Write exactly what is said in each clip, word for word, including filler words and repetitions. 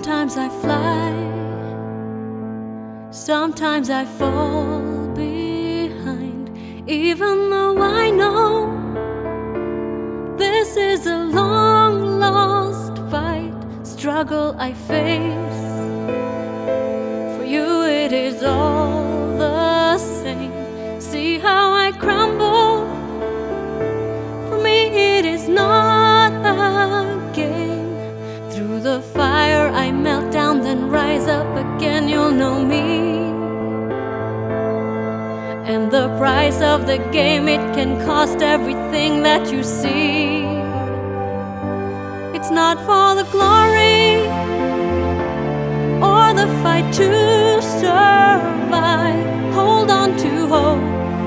Sometimes I fly, sometimes I fall behind, even though I know this is a long lost fight, struggle I face. For you it is all the same. See how I crumble, for me it is not a game. Through the fire I melt down, then rise up again. You'll know me. And the price of the game, it can cost everything that you see. It's not for the glory or the fight to survive. Hold on to hope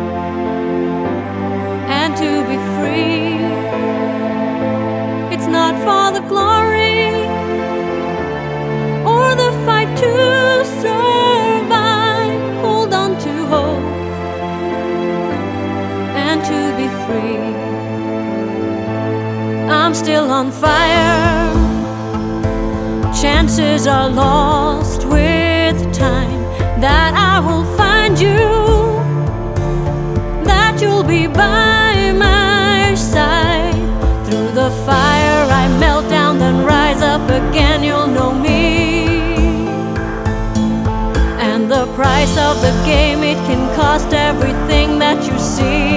and to be free. It's not for the glory or the fight to survive. Hold on to hope and to be free. I'm still on fire. Chances are lost with time that I will find you, that you'll be by my side. Through the fire I melt down, then rise up again. You'll know me. And the price of the game, it can cost everything that you see.